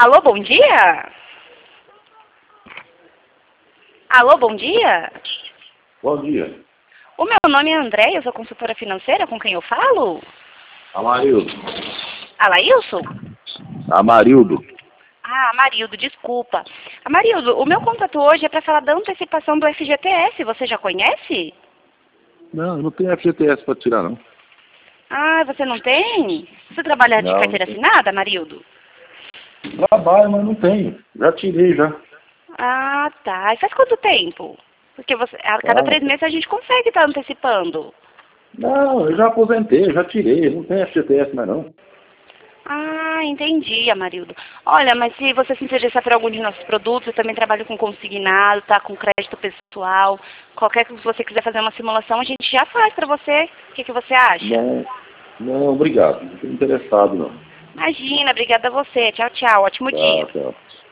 Alô, bom dia? Alô, bom dia? Bom dia. O meu nome é André, eu sou consultora financeira, com quem eu falo? Amarildo. Alailson? Amarildo. Ah, Amarildo, desculpa. Amarildo, o meu contato hoje é para falar da antecipação do FGTS, você já conhece? Não, eu não tenho FGTS para tirar, não. Ah, você não tem? Você trabalha de Não, não carteira tenho. assinada, Amarildo? Trabalho, mas não tenho. Já tirei, já. Ah, tá. E faz quanto tempo? Porque você, a cada Ah, 3 meses a gente consegue estar antecipando. não, eu já aposentei, já tirei. Não tenho FGTS mais, não. Ah, entendi, Amarildo. Olha, mas se você se interessar por algum de nossos produtos, eu também trabalho com consignado, tá? Com crédito pessoal. Qualquer que você quiser fazer uma simulação, a gente já faz pra você. O que você acha? Não, não, obrigado. Não estou interessado, não. Imagina, obrigada a você. Tchau, tchau. Ótimo dia. Tá, tá.